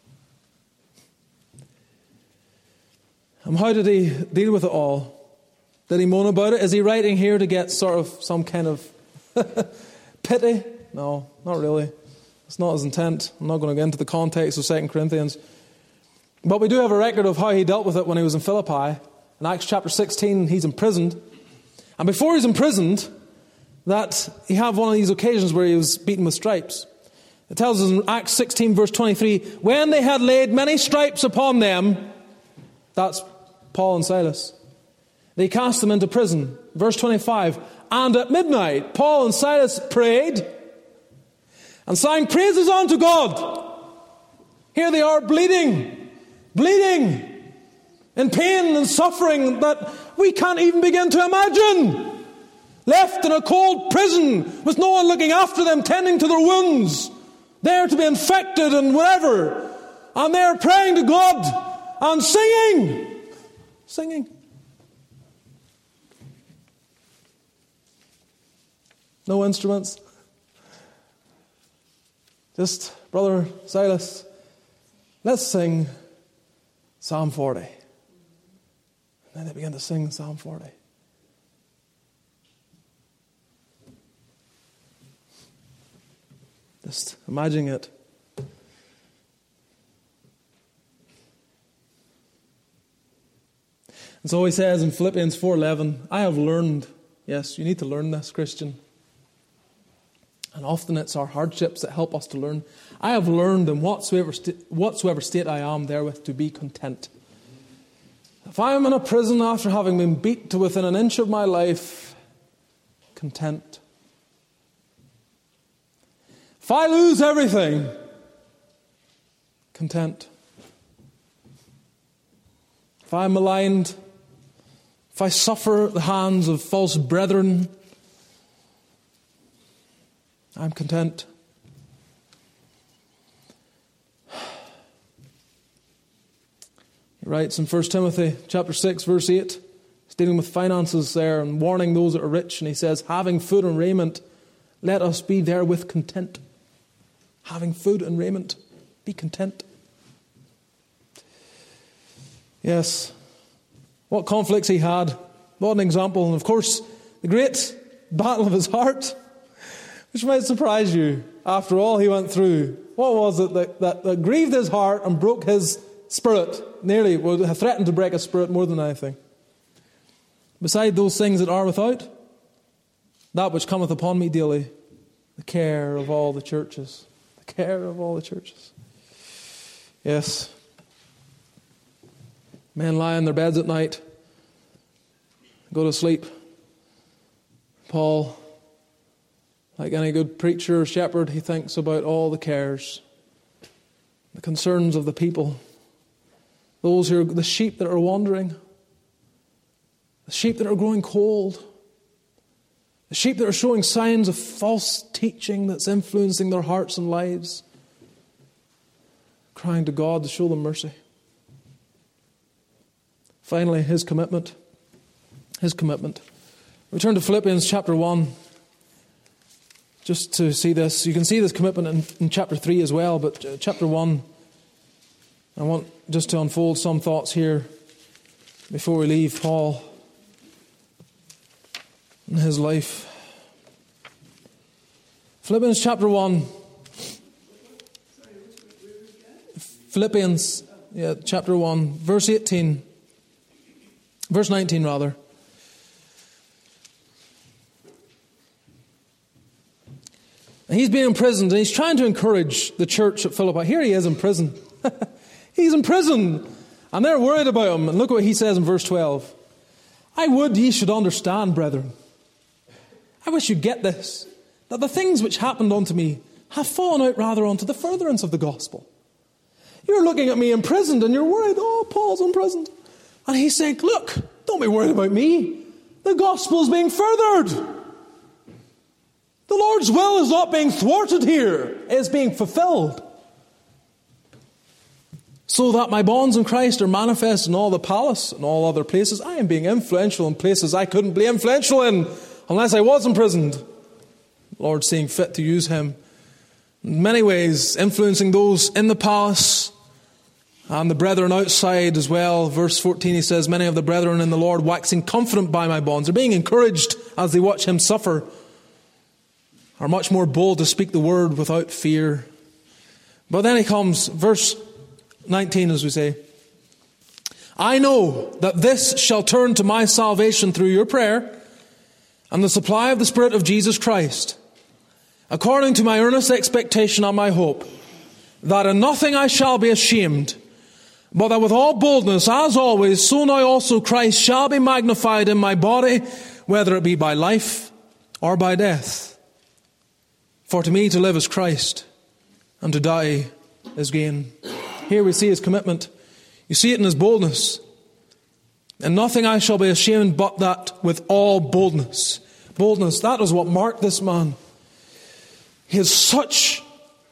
And how did he deal with it all? Did he moan about it? Is he writing here to get sort of some kind of pity? No, not really. It's not his intent. I'm not going to get into the context of Second Corinthians. But we do have a record of how he dealt with it when he was in Philippi. In Acts chapter sixteen, he's imprisoned. And before he's imprisoned, that he had one of these occasions where he was beaten with stripes. It tells us in Acts sixteen, verse twenty-three, when they had laid many stripes upon them, that's Paul and Silas, they cast them into prison. Verse twenty-five, and at midnight, Paul and Silas prayed and sang praises unto God. Here they are bleeding, bleeding, in pain and suffering that we can't even begin to imagine. Left in a cold prison with no one looking after them, tending to their wounds, there to be infected and whatever. And they're praying to God and singing. Singing. No instruments. Just, Brother Silas, let's sing Psalm forty. And then they began to sing Psalm forty. Just imagining it. And so he says in Philippians four eleven, I have learned, yes, you need to learn this, Christian. And often it's our hardships that help us to learn. I have learned in whatsoever, st- whatsoever state I am therewith to be content. If I am in a prison after having been beat to within an inch of my life, content. If I lose everything, content. If I am maligned, if I suffer at the hands of false brethren, I'm content. He writes in First Timothy chapter six, verse eight, he's dealing with finances there and warning those that are rich, and he says, having food and raiment, let us be therewith content. Having food and raiment, be content. Yes. What conflicts he had. What an example. And of course, the great battle of his heart, which might surprise you after all he went through. What was it that, that, that grieved his heart and broke his spirit? Nearly, well, threatened to break his spirit more than anything. Beside those things that are without, that which cometh upon me daily, the care of all the churches. The care of all the churches. Yes. Men lie in their beds at night, go to sleep. Paul, like any good preacher or shepherd, he thinks about all the cares, the concerns of the people, those who are the sheep that are wandering, the sheep that are growing cold, the sheep that are showing signs of false teaching that's influencing their hearts and lives, crying to God to show them mercy. Finally, his commitment. His commitment. We turn to Philippians chapter one. Just to see this. You can see this commitment in, in chapter three as well, but uh, chapter one, I want just to unfold some thoughts here before we leave Paul and his life. Philippians chapter one. Philippians, yeah, chapter one, verse eighteen. Verse nineteen, rather. And he's being imprisoned, and he's trying to encourage the church at Philippi. Here he is in prison. He's in prison, and they're worried about him. And look what he says in verse twelve. I would ye should understand, brethren. I wish you get this, that the things which happened unto me have fallen out rather unto the furtherance of the gospel. You're looking at me imprisoned, and you're worried, oh, Paul's imprisoned. And he's saying, look, don't be worried about me. The gospel's being furthered. The Lord's will is not being thwarted here. It's being fulfilled. So that my bonds in Christ are manifest in all the palace and all other places. I am being influential in places I couldn't be influential in unless I was imprisoned. The Lord seeing fit to use him in many ways, influencing those in the palace and the brethren outside as well. Verse fourteen, he says, many of the brethren in the Lord waxing confident by my bonds. They're being encouraged as they watch him suffer, are much more bold to speak the word without fear. But then he comes, verse nineteen, as we say, I know that this shall turn to my salvation through your prayer and the supply of the Spirit of Jesus Christ, according to my earnest expectation and my hope, that in nothing I shall be ashamed, but that with all boldness, as always, so now also Christ shall be magnified in my body, whether it be by life or by death. For to me to live is Christ, and to die is gain. Here we see his commitment. You see it in his boldness. And nothing I shall be ashamed, but that with all boldness. Boldness, that is what marked this man. He has such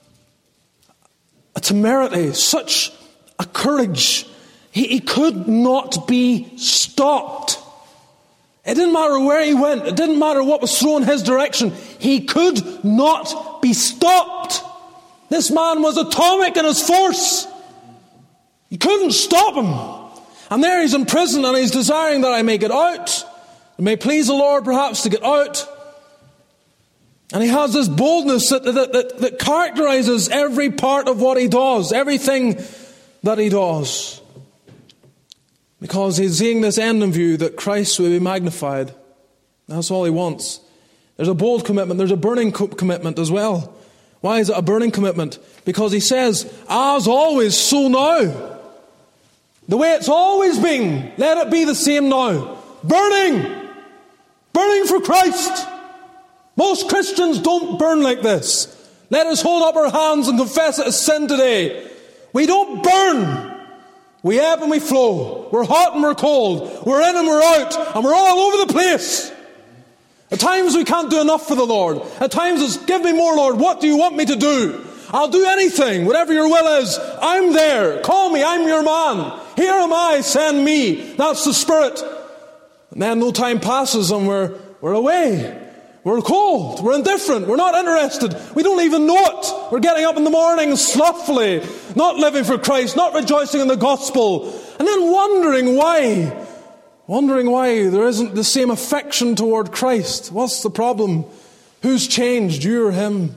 a temerity, such a courage. He, he could not be stopped. It didn't matter where he went. It didn't matter what was thrown his direction. He could not be stopped. This man was atomic in his force. You couldn't stop him. And there he's in prison, and he's desiring that I may get out. It may please the Lord perhaps to get out. And he has this boldness that, that, that, that characterizes every part of what he does, everything that he does. Because he's seeing this end in view, that Christ will be magnified. That's all he wants. There's a bold commitment. There's a burning co- commitment as well. Why is it a burning commitment? Because he says, as always, so now. The way it's always been, let it be the same now. Burning. Burning for Christ. Most Christians don't burn like this. Let us hold up our hands and confess it as sin today. We don't burn. We ebb and we flow. We're hot and we're cold. We're in and we're out. And we're all over the place. At times we can't do enough for the Lord. At times it's, give me more, Lord. What do you want me to do? I'll do anything. Whatever your will is, I'm there. Call me. I'm your man. Here am I. Send me. That's the Spirit. And then no time passes and we're, we're away. We're cold. We're indifferent. We're not interested. We don't even know it. We're getting up in the morning slothfully, not living for Christ, not rejoicing in the gospel, and then wondering why. Wondering why there isn't the same affection toward Christ. What's the problem? Who's changed, you or him?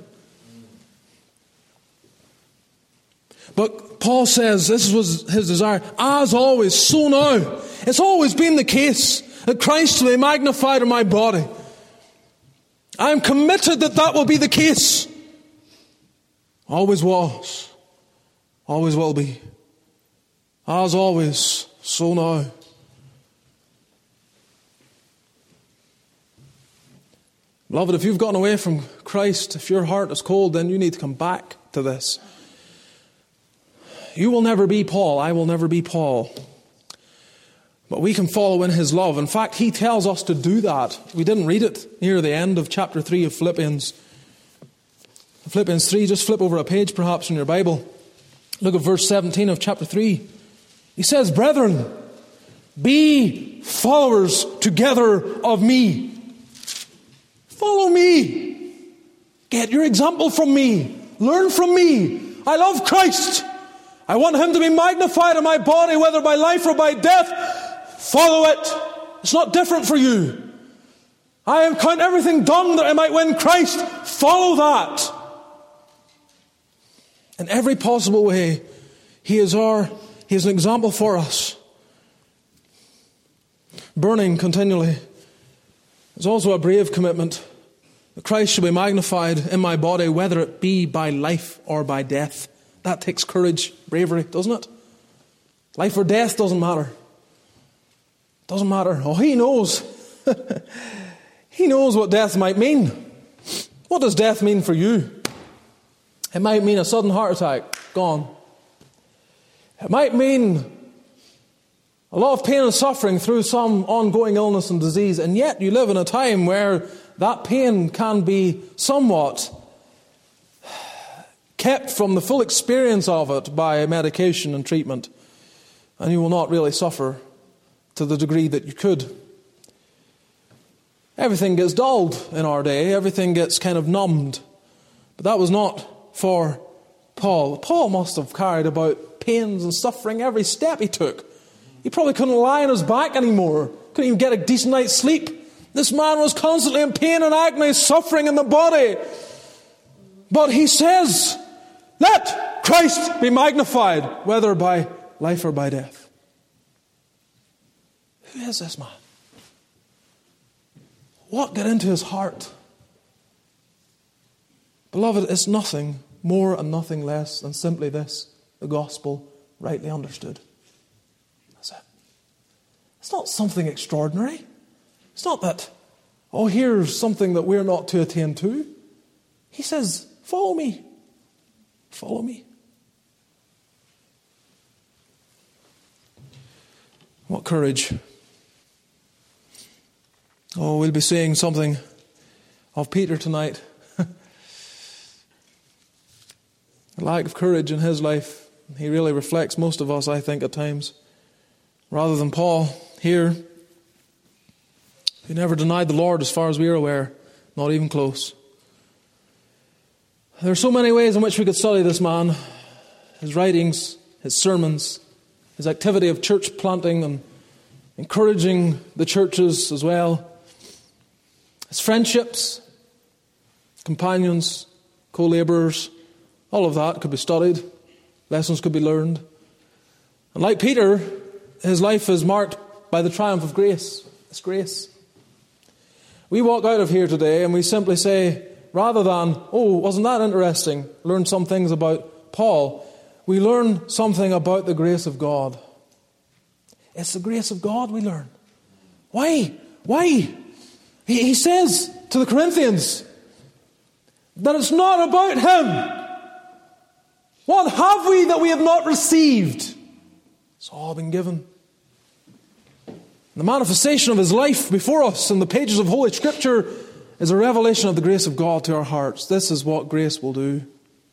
But Paul says this was his desire. As always, so now. It's always been the case that Christ will be magnified in my body. I'm committed that that will be the case. Always was. Always will be. As always, so now. Beloved, if you've gotten away from Christ, if your heart is cold, then you need to come back to this. You will never be Paul. I will never be Paul. But we can follow in his love. In fact, he tells us to do that. We didn't read it near the end of chapter three of Philippians. Philippians three, just flip over a page perhaps in your Bible. Look at verse seventeen of chapter three. He says, brethren, be followers together of me. Follow me. Get your example from me. Learn from me. I love Christ. I want him to be magnified in my body, whether by life or by death. Follow it. It's not different for you. I am count everything done that I might win Christ. Follow that. In every possible way, he is our, he is an example for us. Burning continually is also a brave commitment. That Christ shall be magnified in my body, whether it be by life or by death. That takes courage, bravery, doesn't it? Life or death doesn't matter. Doesn't matter. Oh, he knows. He knows what death might mean. What does death mean for you? It might mean a sudden heart attack, gone. It might mean a lot of pain and suffering through some ongoing illness and disease, and yet you live in a time where that pain can be somewhat kept from the full experience of it by medication and treatment, and you will not really suffer to the degree that you could. Everything gets dulled in our day. Everything gets kind of numbed. But that was not for Paul. Paul must have carried about pains and suffering every step he took. He probably couldn't lie on his back anymore. Couldn't even get a decent night's sleep. This man was constantly in pain and agony, suffering in the body. But he says, let Christ be magnified, whether by life or by death. Who is this man? What got into his heart? Beloved, it's nothing more and nothing less than simply this: the gospel rightly understood. That's it. It's not something extraordinary. It's not that, oh, here's something that we're not to attain to. He says, follow me. Follow me. What courage. Oh, we'll be seeing something of Peter tonight. A lack of courage in his life. He really reflects most of us, I think, at times. Rather than Paul here, who never denied the Lord as far as we are aware. Not even close. There are so many ways in which we could study this man. His writings, his sermons, his activity of church planting and encouraging the churches as well. His friendships, companions, co-laborers, all of that could be studied. Lessons could be learned. And like Peter, his life is marked by the triumph of grace. It's grace. We walk out of here today and we simply say, rather than, oh, wasn't that interesting, learn some things about Paul, we learn something about the grace of God. It's the grace of God we learn. Why? Why? He, he says to the Corinthians that it's not about him. What have we that we have not received? It's all been given. The manifestation of his life before us in the pages of Holy Scripture is a revelation of the grace of God to our hearts. This is what grace will do.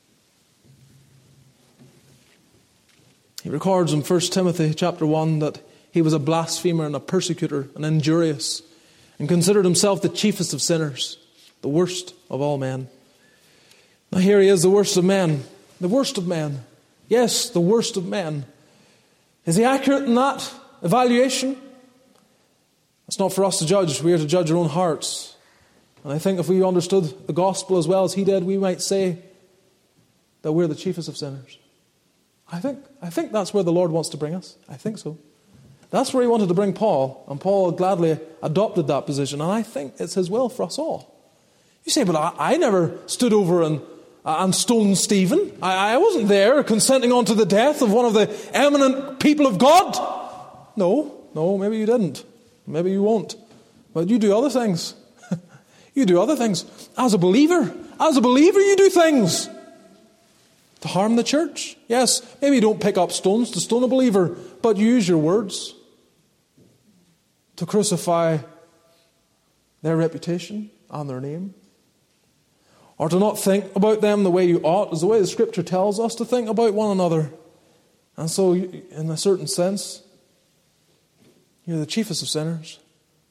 He records in First Timothy chapter one that he was a blasphemer and a persecutor and injurious, and considered himself the chiefest of sinners, the worst of all men. Now here he is, the worst of men. The worst of men. Yes, the worst of men. Is he accurate in that evaluation? It's not for us to judge. We are to judge our own hearts. And I think if we understood the gospel as well as he did, we might say that we're the chiefest of sinners. I think, I think that's where the Lord wants to bring us. I think so. That's where he wanted to bring Paul, and Paul gladly adopted that position, and I think it's his will for us all. You say, but I, I never stood over and, uh, and stoned Stephen. I, I wasn't there consenting unto the death of one of the eminent people of God. No, no, maybe you didn't. Maybe you won't. But you do other things. You do other things. As a believer, as a believer you do things to harm the church. Yes, maybe you don't pick up stones to stone a believer, but you use your words to crucify their reputation and their name. Or to not think about them the way you ought, is the way the Scripture tells us to think about one another. And so, in a certain sense, you're the chiefest of sinners.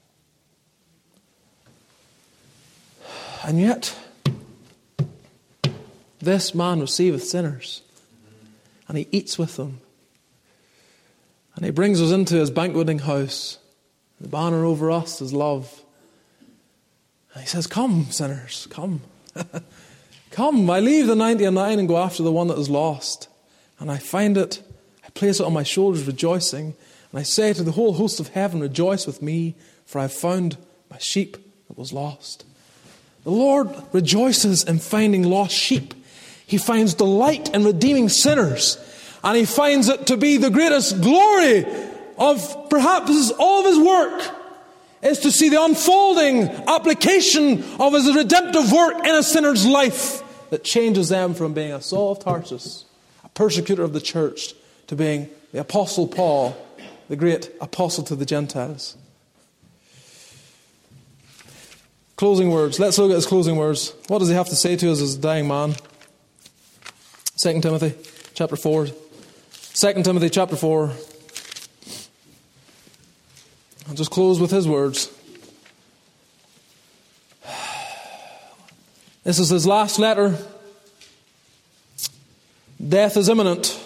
And yet, this man receiveth sinners, and he eats with them. And he brings us into his banqueting house. The banner over us is love. And he says, come, sinners, come. Come, I leave the ninety-nine and go after the one that is lost. And I find it, I place it on my shoulders rejoicing. And I say to the whole host of heaven, rejoice with me, for I have found my sheep that was lost. The Lord rejoices in finding lost sheep. He finds delight in redeeming sinners. And he finds it to be the greatest glory of perhaps all of his work, is to see the unfolding application of his redemptive work in a sinner's life that changes them from being a Saul of Tarsus, a persecutor of the church, to being the Apostle Paul, the great apostle to the Gentiles. Closing words. Let's look at his closing words. What does he have to say to us as a dying man? Second Timothy chapter four. Second Timothy chapter four. I'll just close with his words. This is his last letter. Death is imminent.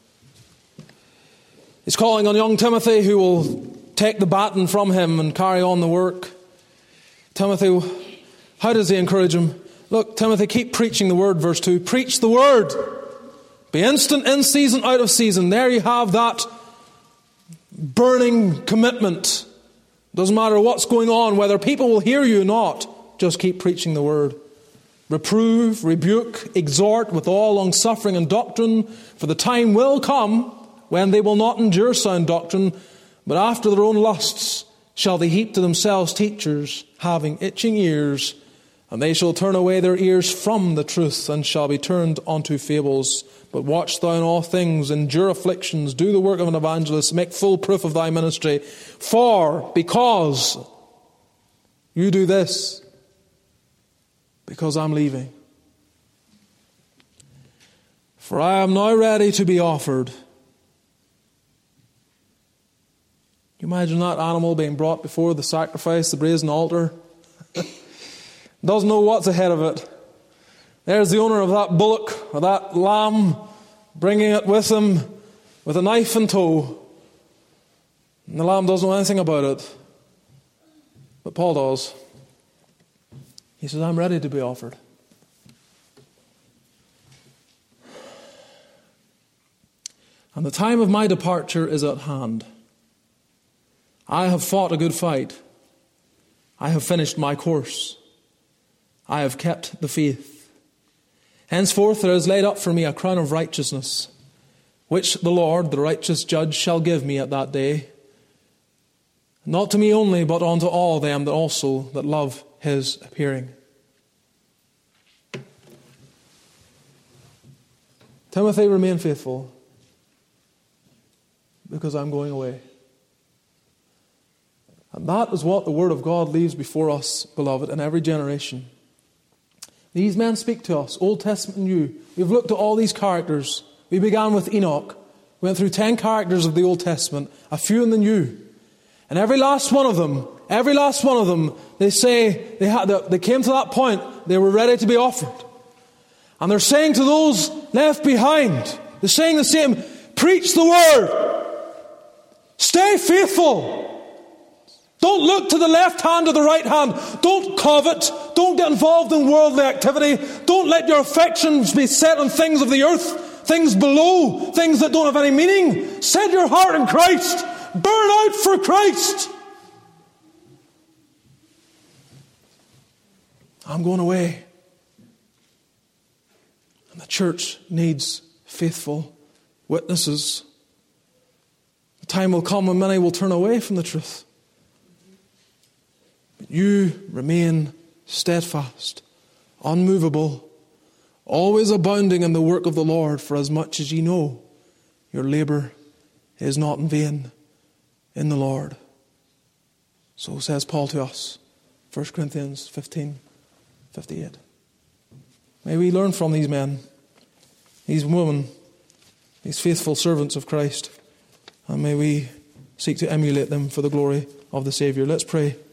He's calling on young Timothy, who will take the baton from him and carry on the work. Timothy, how does he encourage him? Look, Timothy, keep preaching the word, verse two. Preach the word. Be instant in season, out of season. There you have that burning commitment. Doesn't matter what's going on, whether people will hear you or not. Just keep preaching the word. Reprove, rebuke, exhort with all longsuffering and doctrine, for the time will come when they will not endure sound doctrine, but after their own lusts shall they heap to themselves teachers, having itching ears, and they shall turn away their ears from the truth, and shall be turned unto fables. But watch thou in all things, endure afflictions, do the work of an evangelist, make full proof of thy ministry. For, because you do this, because I'm leaving. For I am now ready to be offered. You imagine that animal being brought before the sacrifice, the brazen altar? Doesn't know what's ahead of it. There's the owner of that bullock or that lamb, bringing it with him with a knife in tow. And the lamb doesn't know anything about it. But Paul does. He says, I'm ready to be offered. and the time of my departure is at hand. I have fought a good fight. I have finished my course. I have kept the faith. Henceforth there is laid up for me a crown of righteousness, which the Lord, the righteous judge, shall give me at that day. Not to me only, but unto all them that also that love his appearing. Timothy, remain faithful, because I'm going away. And that is what the Word of God leaves before us, beloved, in every generation. These men speak to us, Old Testament and New. We've looked at all these characters. We began with Enoch. We went through ten characters of the Old Testament, a few in the New. And every last one of them, every last one of them, they say, they, had, they came to that point, they were ready to be offered. And they're saying to those left behind, they're saying the same, preach the Word. Stay faithful. Don't look to the left hand or the right hand. Don't covet. Don't get involved in worldly activity. Don't let your affections be set on things of the earth, things below, things that don't have any meaning. Set your heart in Christ. Burn out for Christ. I'm going away. And the church needs faithful witnesses. The time will come when many will turn away from the truth. But you remain steadfast, unmovable, always abounding in the work of the Lord, for as much as ye know your labour is not in vain in the Lord. So says Paul to us, First Corinthians fifteen fifty-eight. May we learn from these men, these women, these faithful servants of Christ, and may we seek to emulate them for the glory of the Saviour. Let's pray.